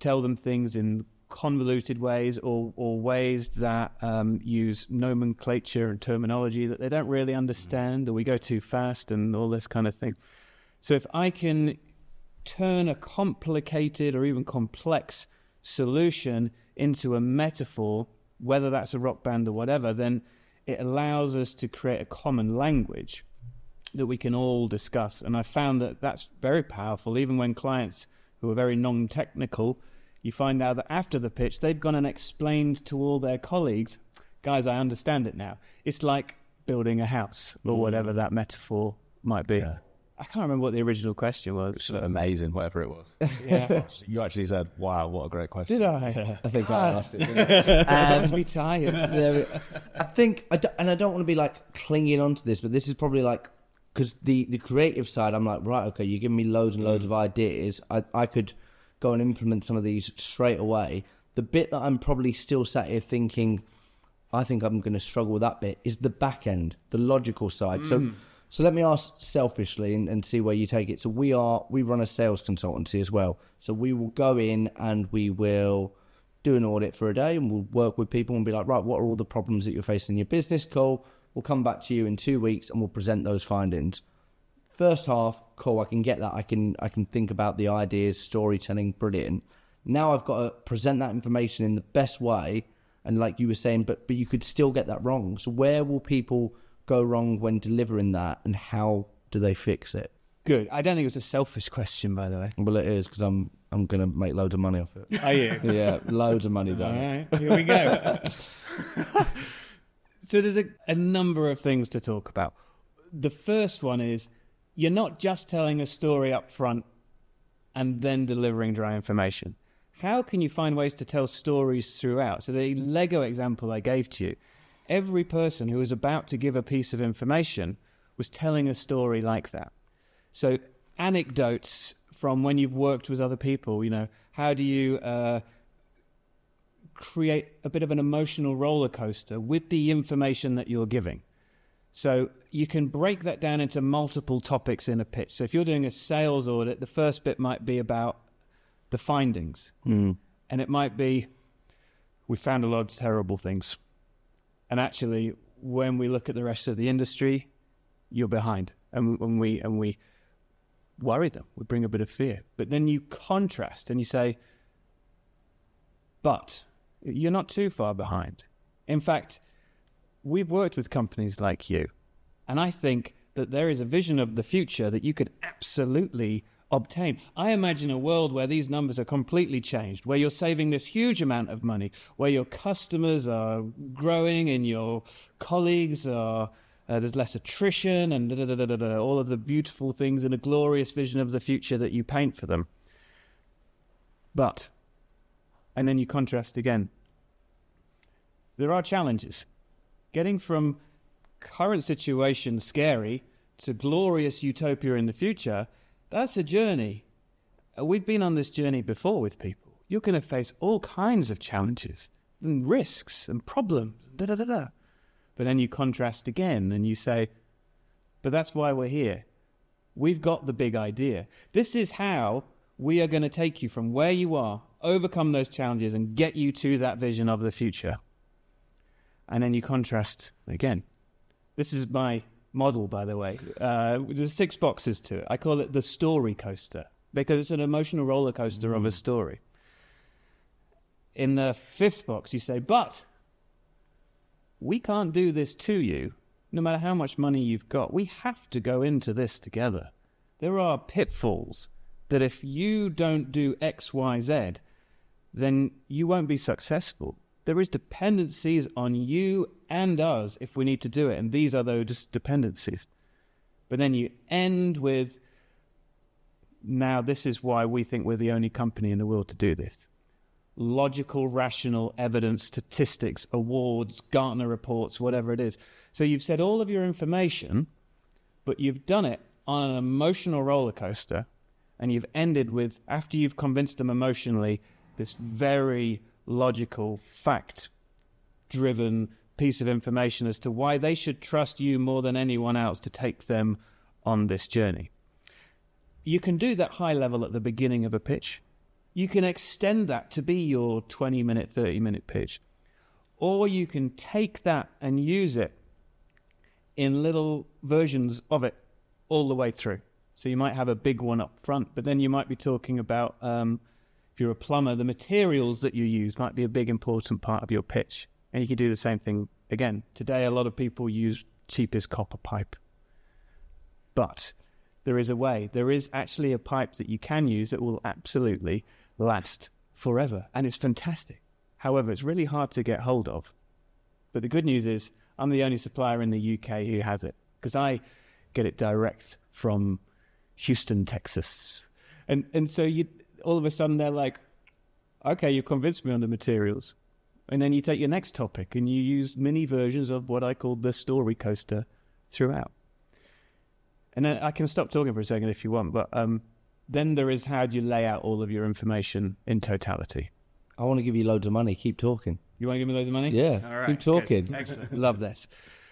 tell them things in convoluted ways or ways that use nomenclature and terminology that they don't really understand, or we go too fast and all this kind of thing. So if I can turn a complicated or even complex solution into a metaphor, whether that's a rock band or whatever, then it allows us to create a common language that we can all discuss. And I found that that's very powerful. Even when clients who are very non-technical, you find out that after the pitch, they've gone and explained to all their colleagues, guys, I understand it now. It's like building a house or whatever that metaphor might be. Yeah. I can't remember what the original question was. It's amazing, whatever it was. Yeah. You actually said, wow, what a great question. Did I? I think I asked it. Didn't I must be tired. I think, I don't want to be like clinging onto this, but this is probably like, because the creative side, I'm like, right, okay, you're giving me loads and loads of ideas. I could go and implement some of these straight away. The bit that I'm probably still sat here thinking, I think I'm going to struggle with that bit, is the back end, the logical side. So let me ask selfishly and see where you take it. So we run a sales consultancy as well. So we will go in and we will do an audit for a day, and we'll work with people and be like, right, what are all the problems that you're facing in your business? Cool. We'll come back to you in 2 weeks and we'll present those findings. First half, cool, I can get that. I can think about the ideas, storytelling, brilliant. Now I've got to present that information in the best way. And like you were saying, but you could still get that wrong. So where will people go wrong when delivering that, and how do they fix it? Good. I don't think it was a selfish question, by the way. Well, it is, because I'm going to make loads of money off it. Are you? Yeah, loads of money, All done. right, here we go. So there's a number of things to talk about. The first one is, you're not just telling a story up front and then delivering dry information. How can you find ways to tell stories throughout? So the Lego example I gave to you, every person who was about to give a piece of information was telling a story like that. So anecdotes from when you've worked with other people, how do you create a bit of an emotional roller coaster with the information that you're giving? So you can break that down into multiple topics in a pitch. So if you're doing a sales audit, the first bit might be about the findings. And it might be, we found a lot of terrible things. And actually, when we look at the rest of the industry, you're behind. And we worry them. We bring a bit of fear. But then you contrast and you say, but you're not too far behind. In fact, we've worked with companies like you, and I think that there is a vision of the future that you could absolutely obtain. I imagine a world where these numbers are completely changed, where you're saving this huge amount of money, where your customers are growing and your colleagues are, there's less attrition and all of the beautiful things, and a glorious vision of the future that you paint for them. But, and then you contrast again, there are challenges. Getting from current situation scary to glorious utopia in the future, that's a journey. We've been on this journey before with people. You're going to face all kinds of challenges and risks and problems. But then you contrast again and you say, but that's why we're here. We've got the big idea. This is how we are going to take you from where you are, overcome those challenges, and get you to that vision of the future. And then you contrast again. This is my model, by the way. There's 6 boxes to it. I call it the story coaster because it's an emotional roller coaster of a story. In the 5th box, you say, but we can't do this to you, no matter how much money you've got. We have to go into this together. There are pitfalls that if you don't do X, Y, Z, then you won't be successful. There is dependencies on you and us if we need to do it, and these are those dependencies. But then you end with, now this is why we think we're the only company in the world to do this. Logical, rational evidence, statistics, awards, Gartner reports, whatever it is. So you've said all of your information, but you've done it on an emotional roller coaster, and you've ended with, after you've convinced them emotionally, this very logical, fact-driven piece of information as to why they should trust you more than anyone else to take them on this journey. You can do that high level at the beginning of a pitch, You can extend that to be your 20-minute, 30-minute pitch. Or you can take that and use it in little versions of it all the way through. So you might have a big one up front, but then you might be talking about, if you're a plumber, the materials that you use might be a big important part of your pitch. And you can do the same thing again. Today, a lot of people use cheapest copper pipe. But there is a way. There is actually a pipe that you can use that will absolutely last forever. And it's fantastic. However, it's really hard to get hold of. But the good news is I'm the only supplier in the UK who has it, because I get it direct from Houston, Texas. And so you all of a sudden they're like, okay, you convinced me on the materials. And then you take your next topic and you use mini versions of what I call the story coaster throughout. And then I can stop talking for a second if you want, but then there is how do you lay out all of your information in totality. I want to give you loads of money. Keep talking. You want to give me loads of money? Yeah. All right, keep talking. good. Excellent. Love this.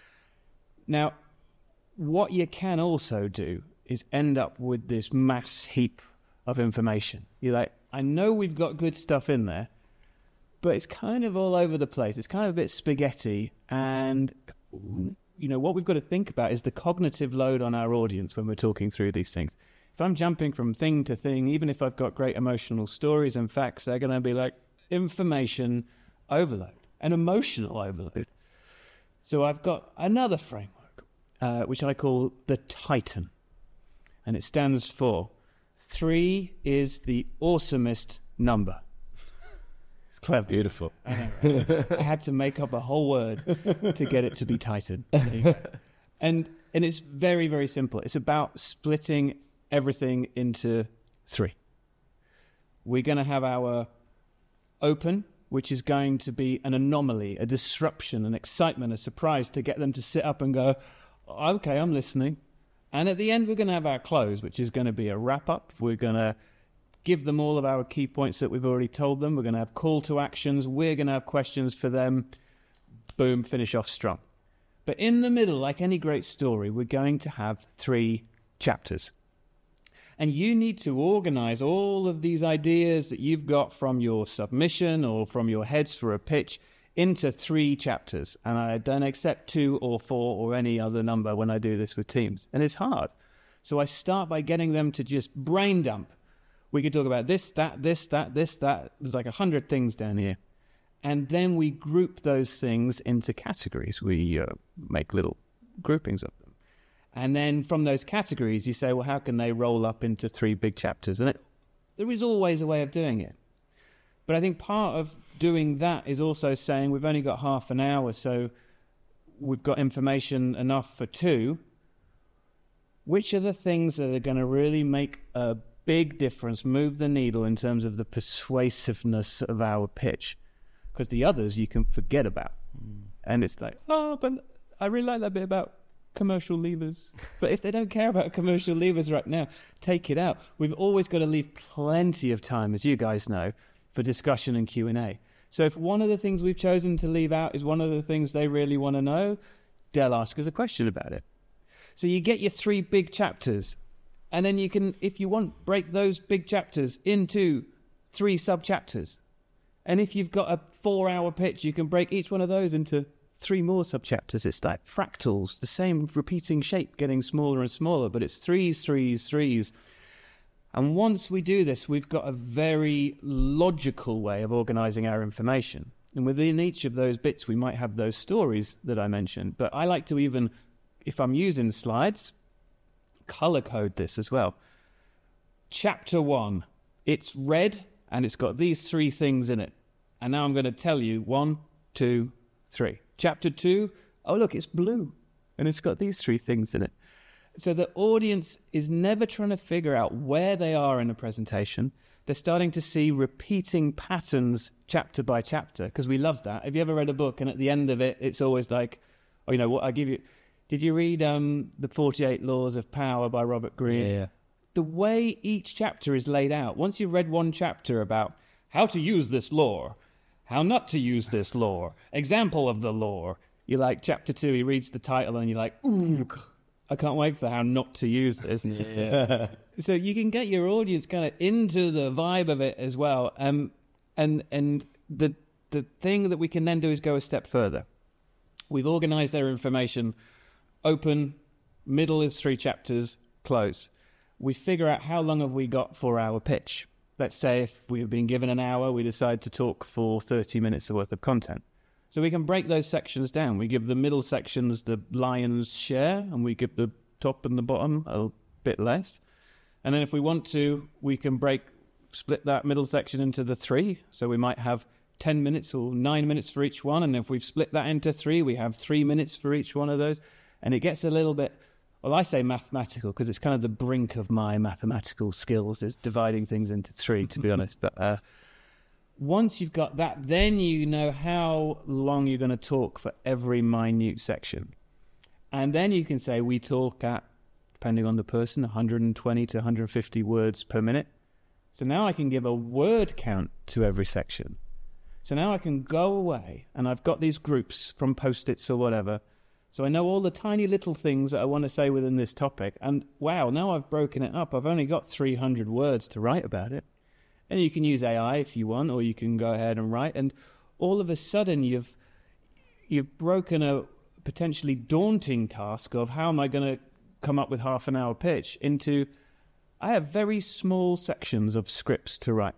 Now, what you can also do is end up with this mass heap of information. You're like, I know we've got good stuff in there, but it's kind of all over the place. It's kind of a bit spaghetti. And, you know, what we've got to think about is the cognitive load on our audience when we're talking through these things. If I'm jumping from thing to thing, even if I've got great emotional stories and facts, they're going to be like information overload and emotional overload. So I've got another framework, which I call the Titan. And it stands for 3 is the awesomest number. It's clever. Beautiful. I know, right? I had to make up a whole word to get it to be Titan. And it's very, very simple. It's about splitting everything into 3. We're going to have our open, which is going to be an anomaly, a disruption, an excitement, a surprise to get them to sit up and go, okay, I'm listening. And at the end, we're going to have our close, which is going to be a wrap-up. We're going to give them all of our key points that we've already told them. We're going to have call to actions. We're going to have questions for them. Boom, finish off strong. But in the middle, like any great story, we're going to have 3 chapters. And you need to organize all of these ideas that you've got from your submission or from your heads for a pitch into 3 chapters. And I don't accept 2 or 4 or any other number when I do this with teams. And it's hard. So I start by getting them to just brain dump. We could talk about this, that, this, that, this, that. There's like 100 things down here. And then we group those things into categories. We make little groupings of them. And then from those categories, you say, well, how can they roll up into 3 big chapters? And there is always a way of doing it. But I think part of doing that is also saying we've only got half an hour, so we've got information enough for 2. Which are the things that are going to really make a big difference, move the needle in terms of the persuasiveness of our pitch? Because the others you can forget about. And it's like, oh, but I really like that bit about commercial levers. But if they don't care about commercial levers right now, take it out. We've always got to leave plenty of time, as you guys know, for discussion and Q&A. So if one of the things we've chosen to leave out is one of the things they really want to know, they'll ask us a question about it. So you get your 3 big chapters, and then you can, if you want, break those big chapters into 3 sub-chapters. And if you've got a 4-hour pitch, you can break each one of those into 3 more sub-chapters. It's like fractals, the same repeating shape, getting smaller and smaller, but it's 3s, 3s, 3s. And once we do this, we've got a very logical way of organizing our information. And within each of those bits, we might have those stories that I mentioned. But I like to even, if I'm using slides, color code this as well. Chapter 1, it's red, and it's got these 3 things in it. And now I'm going to tell you 1, 2, 3. Chapter 2, oh, look, it's blue, and it's got these 3 things in it. So the audience is never trying to figure out where they are in a presentation. They're starting to see repeating patterns chapter by chapter, because we love that. Have you ever read a book and at the end of it, it's always like, oh, you know, what I give you. Did you read The 48 Laws of Power by Robert Greene? Yeah. The way each chapter is laid out, once you've read one chapter about how to use this law, how not to use this law, example of the law, you're like, chapter 2, he reads the title and you're like, ooh, I can't wait for how not to use this. Yeah. So you can get your audience kind of into the vibe of it as well. And the thing that we can then do is go a step further. We've organized their information, open, middle is 3 chapters, close. We figure out how long have we got for our pitch. Let's say if we've been given an hour, we decide to talk for 30 minutes worth of content. So we can break those sections down. We give the middle sections the lion's share, and we give the top and the bottom a bit less. And then if we want to, we can split that middle section into the 3. So we might have 10 minutes or 9 minutes for each one. And if we've split that into 3, we have 3 minutes for each one of those. And it gets a little bit, well, I say mathematical because it's kind of the brink of my mathematical skills is dividing things into 3, to be honest. But once you've got that, then you know how long you're going to talk for every minute section. And then you can say we talk at, depending on the person, 120 to 150 words per minute. So now I can give a word count to every section. So now I can go away and I've got these groups from Post-its or whatever. So I know all the tiny little things that I want to say within this topic. And wow, now I've broken it up. I've only got 300 words to write about it. And you can use AI if you want, or you can go ahead and write. And all of a sudden you've broken a potentially daunting task of how am I going to come up with half an hour pitch into, I have very small sections of scripts to write.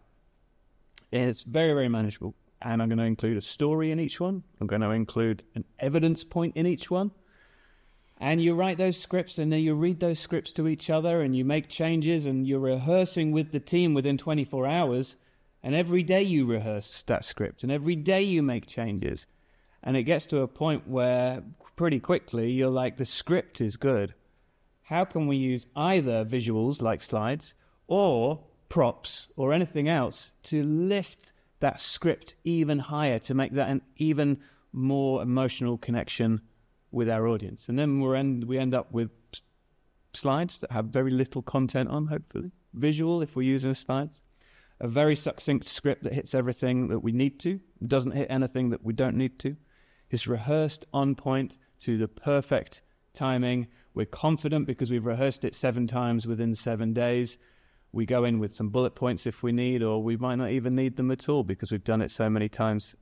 It's very, very manageable. And I'm going to include a story in each one. I'm going to include an evidence point in each one. And you write those scripts and then you read those scripts to each other and you make changes and you're rehearsing with the team within 24 hours. And every day you rehearse that script and every day you make changes. And it gets to a point where pretty quickly you're like, the script is good. How can we use either visuals like slides or props or anything else to lift that script even higher, to make that an even more emotional connection with our audience? And then we end up with slides that have very little content on, hopefully. Visual, if we're using slides. A very succinct script that hits everything that we need to, doesn't hit anything that we don't need to. It's rehearsed on point to the perfect timing. We're confident because we've rehearsed it 7 times within 7 days. We go in with some bullet points if we need, or we might not even need them at all because we've done it so many times.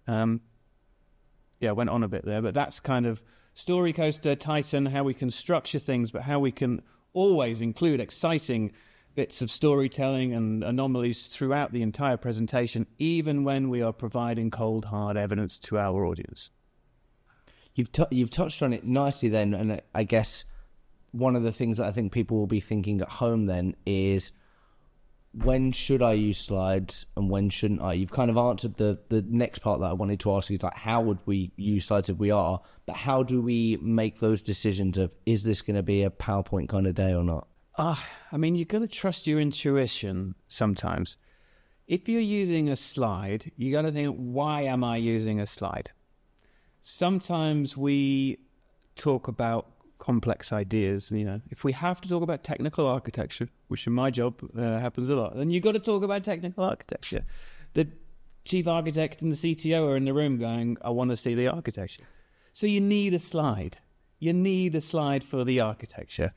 I went on a bit there, but that's kind of Story Coaster, Titan, how we can structure things, but how we can always include exciting bits of storytelling and anomalies throughout the entire presentation, even when we are providing cold, hard evidence to our audience. You've touched on it nicely then, and I guess one of the things that I think people will be thinking at home then is, when should I use slides and when shouldn't I? You've kind of answered the next part that I wanted to ask you, like how would we use slides if we are, but how do we make those decisions of, is this going to be a PowerPoint kind of day or not? You've got to trust your intuition sometimes. If you're using a slide, you got to think, why am I using a slide? Sometimes we talk about complex ideas. If we have to talk about technical architecture, which in my job happens a lot, then you've got to talk about technical architecture. The chief architect and the CTO are in the room going, I want to see the architecture. So you need a slide. You need a slide for the architecture.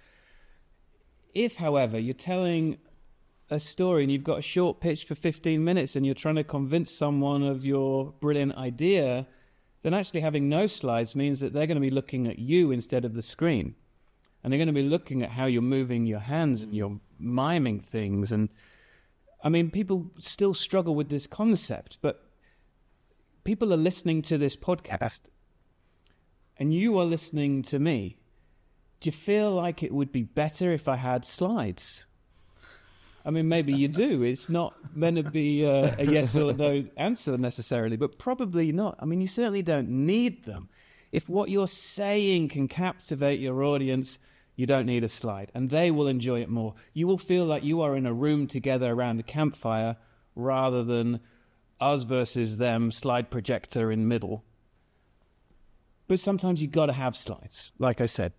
If, however, you're telling a story and you've got a short pitch for 15 minutes and you're trying to convince someone of your brilliant idea, then actually having no slides means that they're going to be looking at you instead of the screen. And they're going to be looking at how you're moving your hands and you're miming things. And people still struggle with this concept, but people are listening to this podcast and you are listening to me. Do you feel like it would be better if I had slides? Maybe you do. It's not meant to be a yes or no answer necessarily, but probably not. You certainly don't need them. If what you're saying can captivate your audience, you don't need a slide, and they will enjoy it more. You will feel like you are in a room together around a campfire rather than us versus them, slide projector in middle. But sometimes you've got to have slides, like I said.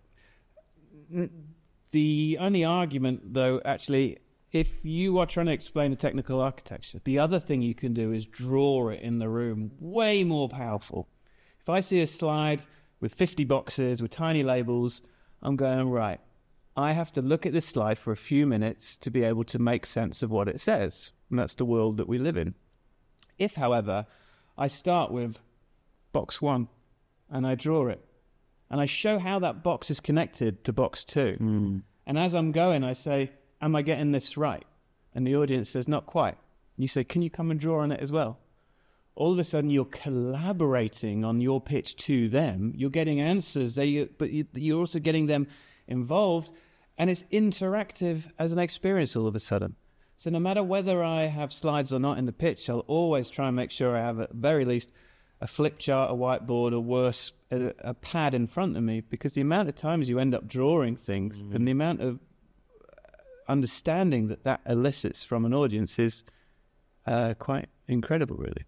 The only argument, though, actually, if you are trying to explain a technical architecture, the other thing you can do is draw it in the room. Way more powerful. If I see a slide with 50 boxes, with tiny labels, I'm going, right, I have to look at this slide for a few minutes to be able to make sense of what it says. And that's the world that we live in. If, however, I start with box 1 and I draw it, and I show how that box is connected to box 2, and as I'm going, I say, am I getting this right? And the audience says, not quite. And you say, can you come and draw on it as well? All of a sudden, you're collaborating on your pitch to them. You're getting answers, but you're also getting them involved, and it's interactive as an experience all of a sudden. So no matter whether I have slides or not in the pitch, I'll always try and make sure I have at the very least a flip chart, a whiteboard, or worse, a pad in front of me, because the amount of times you end up drawing things and the amount of understanding that elicits from an audience is quite incredible, really.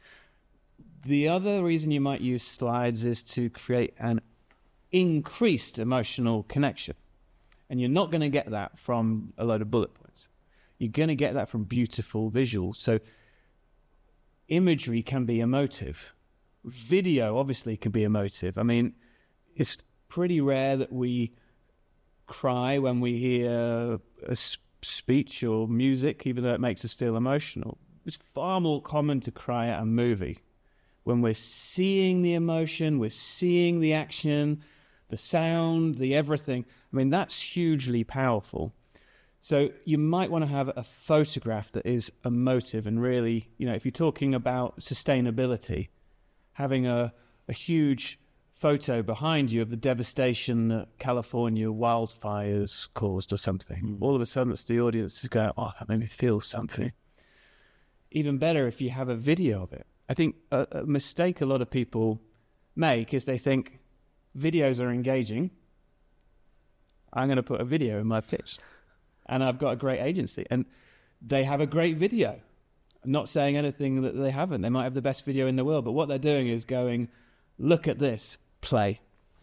The other reason you might use slides is to create an increased emotional connection. And you're not going to get that from a load of bullet points. You're going to get that from beautiful visuals. So imagery can be emotive. Video, obviously, can be emotive. I mean, it's pretty rare that we cry when we hear a speech or music, even though it makes us feel emotional. It's far more common to cry at a movie. When we're seeing the emotion, we're seeing the action, the sound, the everything. I mean, that's hugely powerful. So you might want to have a photograph that is emotive and really, if you're talking about sustainability, having a huge photo behind you of the devastation that California wildfires caused or something. All of a sudden, it's the audience is going, oh, that made me feel something. Even better if you have a video of it. I think a mistake a lot of people make is they think videos are engaging. I'm going to put a video in my pitch. And I've got a great agency. And they have a great video. I'm not saying anything that they haven't. They might have the best video in the world. But what they're doing is going, look at this, play.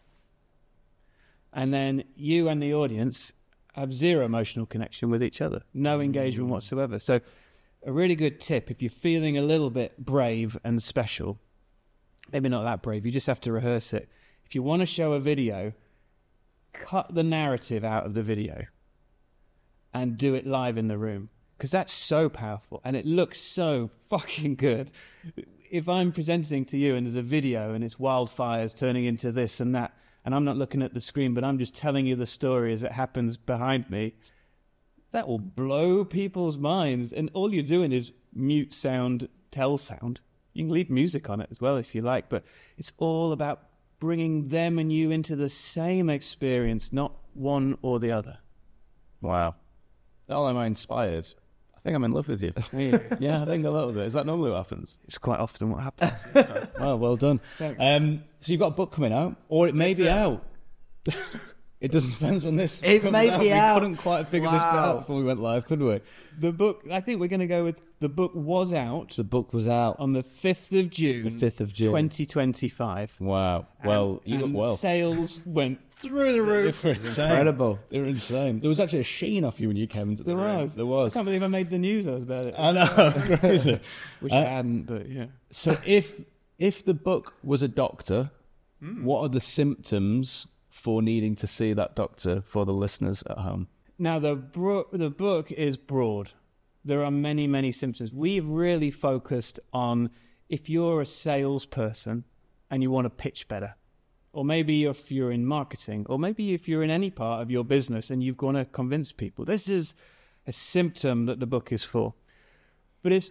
And then you and the audience have zero emotional connection with each other. No engagement whatsoever. So a really good tip, if you're feeling a little bit brave and special, maybe not that brave, you just have to rehearse it. If you want to show a video, cut the narrative out of the video and do it live in the room, because that's so powerful and it looks so fucking good. If I'm presenting to you and there's a video and it's wildfires turning into this and that, and I'm not looking at the screen, but I'm just telling you the story as it happens behind me, that will blow people's minds. And all you're doing is mute sound, tell sound. You can leave music on it as well if you like, but it's all about bringing them and you into the same experience, not one or the other. Wow. Not am I inspired, I think I'm in love with you. Yeah, I think a little bit. Is that normally what happens? It's quite often what happens. Oh, well done. So you've got a book coming out, or it may be out. It doesn't depend on this. It may be out. We couldn't quite figure this out before we went live, could we? The book, I think we're going to go with the book was out. The book was out on the 5th of June. The 5th of June. 2025. Wow. Well, you look well. Sales went through the roof. They were insane. Incredible. They were insane. There was actually a sheen off you when you came into the room. There was. I can't believe I made the news about it. I know. Crazy. Which I hadn't, but yeah. So if the book was a doctor, what are the symptoms for needing to see that doctor for the listeners at home? Now, the book is broad. There are many, many symptoms. We've really focused on if you're a salesperson and you want to pitch better, or maybe if you're in marketing, or maybe if you're in any part of your business and you've got to convince people. This is a symptom that the book is for. But it's,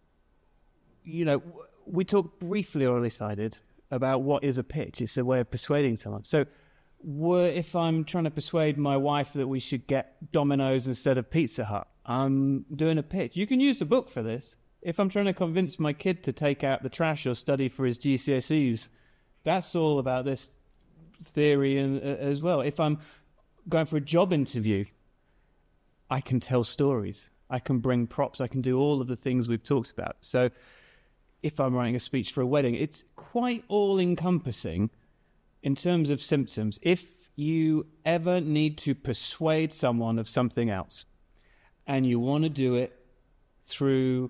we talked briefly, or at least I did, about what is a pitch. It's a way of persuading someone. So if I'm trying to persuade my wife that we should get Domino's instead of Pizza Hut, I'm doing a pitch. You can use the book for this. If I'm trying to convince my kid to take out the trash or study for his GCSEs, that's all about this theory as well. If I'm going for a job interview, I can tell stories. I can bring props. I can do all of the things we've talked about. So if I'm writing a speech for a wedding, it's quite all-encompassing in terms of symptoms. If you ever need to persuade someone of something else and you want to do it through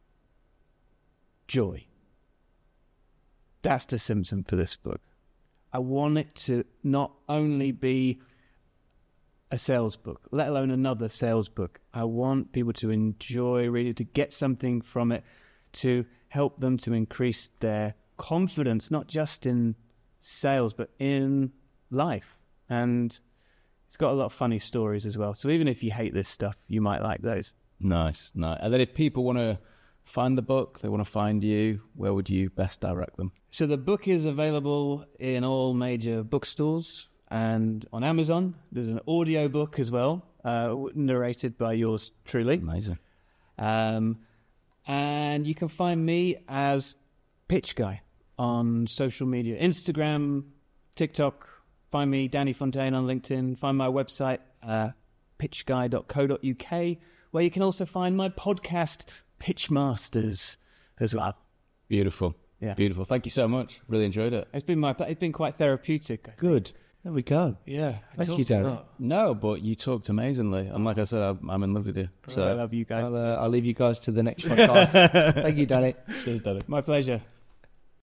joy, that's the symptom for this book. I want it to not only be a sales book, let alone another sales book. I want people to enjoy reading, to get something from it, to help them to increase their confidence, not just in sales, but in life. And it's got a lot of funny stories as well. So even if you hate this stuff, you might like those. Nice. And then if people want to find the book, they want to find you, where would you best direct them? So the book is available in all major bookstores and on Amazon. There's an audio book as well, narrated by yours truly. Amazing. And you can find me as Pitch Guy on social media, Instagram, TikTok. Find me, Danny Fontaine, on LinkedIn. Find my website, pitchguy.co.uk, where you can also find my podcast, Pitchmasters, as well. Beautiful. Yeah. Beautiful. Thank you so much. Really enjoyed it. It's been quite therapeutic. Good. There we go. Yeah. Thank you, Danny. No, but you talked amazingly. And like I said, I'm in love with you. So I love you guys. I'll leave you guys to the next podcast. Thank you, Danny. Cheers, Danny. My pleasure.